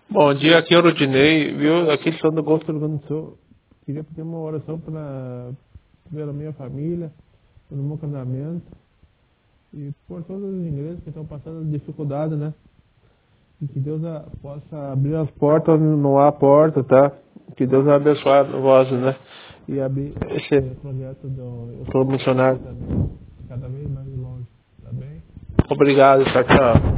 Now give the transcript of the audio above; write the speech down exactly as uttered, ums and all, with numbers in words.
Bom dia, aqui é o Rudinei, viu? Aqui de Santo Augusto, Rio Grande do Sul. Queria pedir uma oração para pela minha família, pelo meu casamento e por todas as igrejas que estão passando dificuldade, né? E que Deus a, possa abrir as portas, não há porta, tá? Que Deus abençoe vós, né? E abrir esse projeto do Eu Sou Missionário também, cada vez mais longe, tá bem? Obrigado, tchau, tchau.